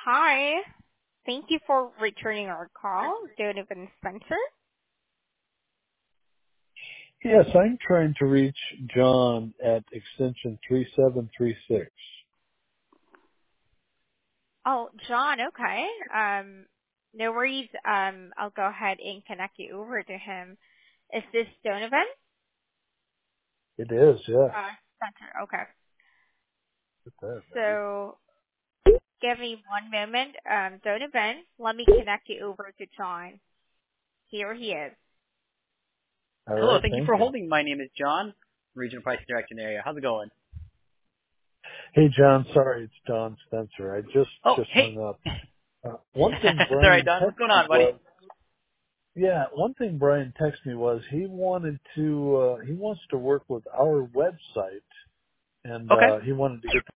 Hi. Thank you for returning our call, Donovan Spencer. Yes, I'm trying to reach John at extension 3736. Oh, John, okay. No worries. I'll go ahead and connect you over to him. Is this Donovan? It is, yes. Spencer, okay. Get that ready. So, give me one moment. Donovan, let me connect you over to John. Here he is. All Hello, right, thank you thank for you. holding. My name is John, Regional Pricing Director in the area. How's it going? Hey, John, sorry, it's Don Spencer. I Oh, just hey. hung up. One thing It's all right, Brian Don. What's going texted me on, buddy? was, he wants to work with our website, and Okay. he wanted to get